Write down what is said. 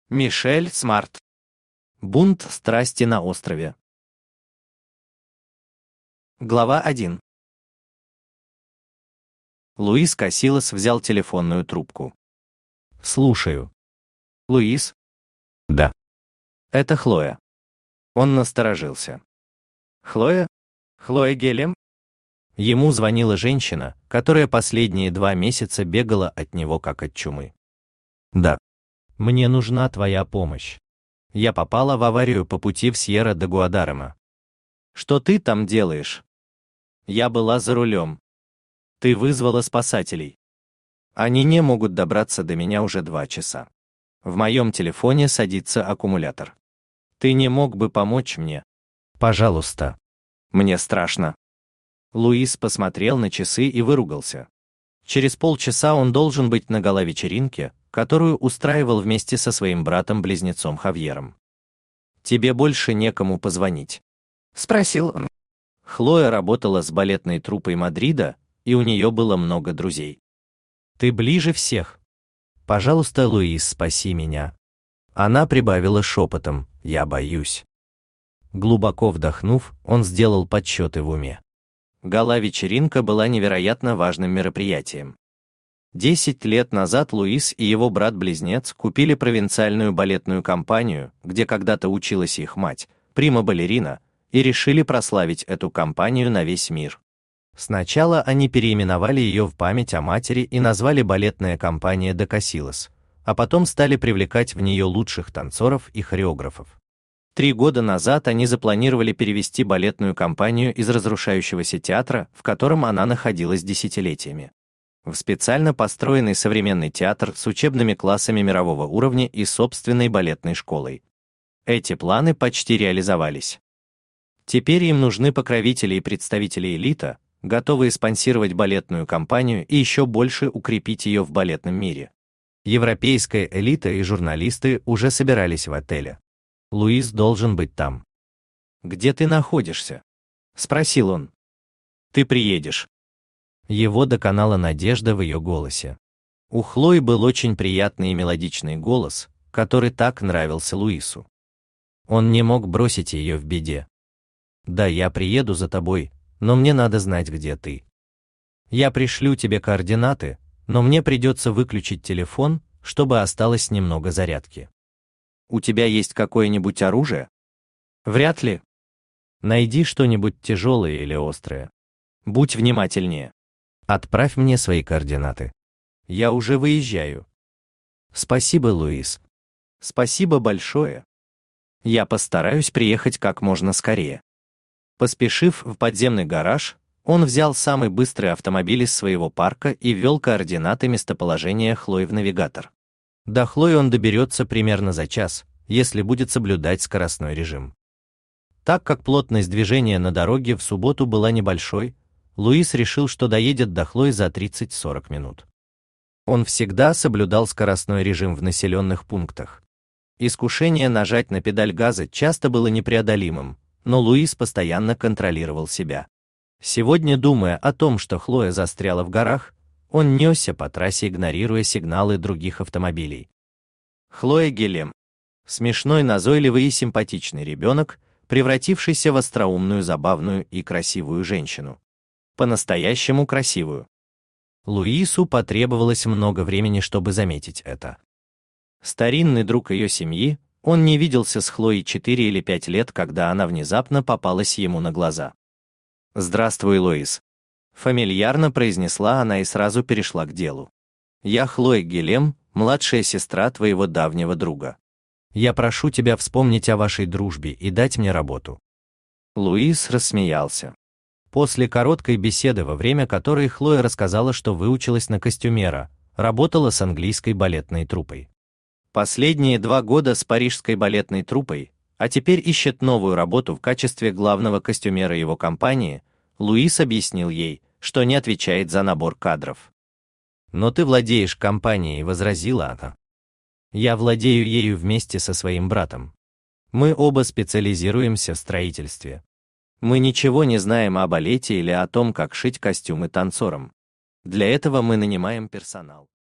Мишель Смарт. Бунт страсти на острове. Глава 1. Луис Касилос взял телефонную трубку. «Слушаю». «Луис?» «Да». «Это Хлоя». Он насторожился. «Хлоя? Хлоя Гелем?» Ему звонила женщина, которая последние 2 месяца бегала от него как от чумы. «Да. Мне нужна твоя помощь. Я попала в аварию по пути в Сьерра-де-Гуадарома». «Что ты там делаешь?» «Я была за рулем». «Ты вызвала спасателей?» «Они не могут добраться до меня уже 2 часа. В моем телефоне садится аккумулятор. Ты не мог бы помочь мне?» «Пожалуйста». «Мне страшно». Луис посмотрел на часы и выругался. Через полчаса он должен быть на гала-вечеринке, которую устраивал вместе со своим братом-близнецом Хавьером. «Тебе больше некому позвонить?» — спросил он. Хлоя работала с балетной труппой Мадрида, и у нее было много друзей. «Ты ближе всех. Пожалуйста, Луис, спаси меня». Она прибавила шепотом: «Я боюсь». Глубоко вдохнув, он сделал подсчеты в уме. Гала-вечеринка была невероятно важным мероприятием. 10 лет назад Луис и его брат-близнец купили провинциальную балетную компанию, где когда-то училась их мать, прима-балерина, и решили прославить эту компанию на весь мир. Сначала они переименовали ее в память о матери и назвали балетная компания «Де Касилос», а потом стали привлекать в нее лучших танцоров и хореографов. 3 года назад они запланировали перевести балетную компанию из разрушающегося театра, в котором она находилась десятилетиями, в специально построенный современный театр с учебными классами мирового уровня и собственной балетной школой. Эти планы почти реализовались. Теперь им нужны покровители и представители элиты, готовые спонсировать балетную компанию и еще больше укрепить ее в балетном мире. Европейская элита и журналисты уже собирались в отеле. Луис должен быть там. «Где ты находишься?» — спросил он. «Ты приедешь». Его доконала надежда в ее голосе. У Хлои был очень приятный и мелодичный голос, который так нравился Луису. Он не мог бросить ее в беде. «Да, я приеду за тобой, но мне надо знать, где ты. Я пришлю тебе координаты, но мне придется выключить телефон, чтобы осталось немного зарядки. У тебя есть какое-нибудь оружие?» «Вряд ли. Найди что-нибудь тяжелое или острое. Будь внимательнее. Отправь мне свои координаты. Я уже выезжаю». «Спасибо, Луис». «Спасибо большое. Я постараюсь приехать как можно скорее». Поспешив в подземный гараж, он взял самый быстрый автомобиль из своего парка и ввел координаты местоположения Хлои в навигатор. До Хлои он доберется примерно за час, если будет соблюдать скоростной режим. Так как плотность движения на дороге в субботу была небольшой, Луис решил, что доедет до Хлои за 30-40 минут. Он всегда соблюдал скоростной режим в населенных пунктах. Искушение нажать на педаль газа часто было непреодолимым, но Луис постоянно контролировал себя. Сегодня, думая о том, что Хлоя застряла в горах, он несся по трассе, игнорируя сигналы других автомобилей. Хлоя Гелем. Смешной, назойливый и симпатичный ребенок, превратившийся в остроумную, забавную и красивую женщину. По-настоящему красивую. Луису потребовалось много времени, чтобы заметить это. Старинный друг ее семьи, он не виделся с Хлоей 4 или 5 лет, когда она внезапно попалась ему на глаза. «Здравствуй, Луис», — фамильярно произнесла она и сразу перешла к делу. «Я Хлоя Гелем, младшая сестра твоего давнего друга. Я прошу тебя вспомнить о вашей дружбе и дать мне работу». Луис рассмеялся. После короткой беседы, во время которой Хлоя рассказала, что выучилась на костюмера, работала с английской балетной труппой. Последние 2 года с парижской балетной труппой, а теперь ищет новую работу в качестве главного костюмера его компании, Луис объяснил ей, что не отвечает за набор кадров. «Но ты владеешь компанией», — возразила она. «Я владею ею вместе со своим братом. Мы оба специализируемся в строительстве. Мы ничего не знаем о балете или о том, как шить костюмы танцорам. Для этого мы нанимаем персонал».